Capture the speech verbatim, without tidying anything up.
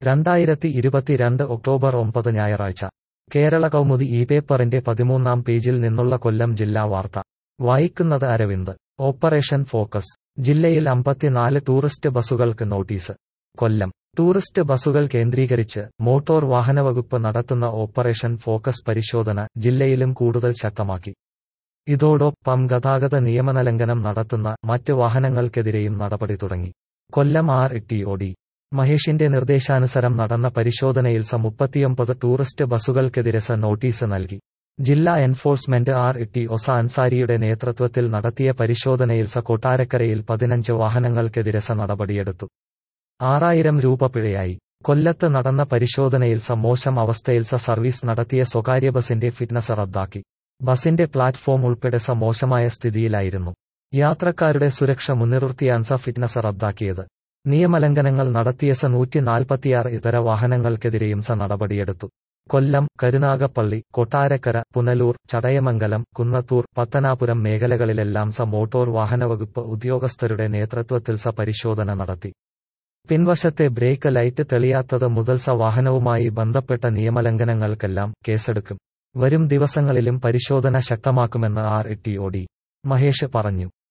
രണ്ടായിരത്തി ഇരുപത്തിരണ്ട് ഒക്ടോബർ ഒമ്പത് ഞായറാഴ്ച കേരള കൗമുദി ഈ പേപ്പറിന്റെ പതിമൂന്നാം പേജിൽ നിന്നുള്ള കൊല്ലം ജില്ലാ വാർത്ത വായിക്കുന്നത് അരവിന്ദ്. Operation focus. ജില്ലയിൽ അമ്പത്തിനാല് ടൂറിസ്റ്റ് ബസുകൾക്ക് നോട്ടീസ്. കൊല്ലം. ടൂറിസ്റ്റ് ബസുകൾ കേന്ദ്രീകരിച്ച് മോട്ടോർ വാഹനവകുപ്പ് നടത്തുന്ന ഓപ്പറേഷൻ ഫോക്കസ് പരിശോധന ജില്ലയിലും കൂടുതൽ ശക്തമാക്കി. ഇതോടൊപ്പം ഗതാഗത നിയമലംഘനം നടത്തുന്ന മറ്റ് വാഹനങ്ങൾക്കെതിരെയും നടപടി തുടങ്ങി. Kollam R T O D മഹേഷിന്റെ നിർദ്ദേശാനുസരം നടന്ന പരിശോധനയിൽ സ മുപ്പത്തിയൊമ്പത് ടൂറിസ്റ്റ് ബസുകൾക്കെതിരെ സ നോട്ടീസ് നൽകി. ജില്ലാ എൻഫോഴ്സ്മെന്റ് ആർ ടി ഒ സ അൻസാരിയുടെ നേതൃത്വത്തിൽ നടത്തിയ പരിശോധനയിൽ സ കൊട്ടാരക്കരയിൽ പതിനഞ്ച് വാഹനങ്ങൾക്കെതിരെ സ നടപടിയെടുത്തു. ആറായിരം രൂപ പിഴയായി. കൊല്ലത്ത് നടന്ന പരിശോധനയിൽ സ മോശം അവസ്ഥയിൽ സ സർവീസ് നടത്തിയ സ്വകാര്യ ബസിന്റെ ഫിറ്റ്നസ് റദ്ദാക്കി. ബസിന്റെ പ്ലാറ്റ്ഫോം ഉൾപ്പെടെ സ മോശമായ സ്ഥിതിയിലായിരുന്നു. യാത്രക്കാരുടെ സുരക്ഷ മുൻനിർത്തിയാണ് സ ഫിറ്റ്നസ് റദ്ദാക്കിയത്. നിയമലംഘനങ്ങൾ നടത്തിയ സ നൂറ്റി നാൽപ്പത്തിയാറ് ഇതര വാഹനങ്ങൾക്കെതിരെയും സ നടപടിയെടുത്തു. കൊല്ലം, കരുനാഗപ്പള്ളി, കൊട്ടാരക്കര, പുനലൂർ, ചടയമംഗലം, കുന്നത്തൂർ, പത്തനാപുരം മേഖലകളിലെല്ലാം സ മോട്ടോർ വാഹനവകുപ്പ് ഉദ്യോഗസ്ഥരുടെ നേതൃത്വത്തിൽ സ പരിശോധന നടത്തി. പിൻവശത്തെ ബ്രേക്ക് ലൈറ്റ് തെളിയാത്തത് മുതൽ സ വാഹനവുമായി ബന്ധപ്പെട്ട നിയമലംഘനങ്ങൾക്കെല്ലാം കേസെടുക്കും. വരും ദിവസങ്ങളിലും പരിശോധന ശക്തമാക്കുമെന്ന് R T O D Mahesh പറഞ്ഞു.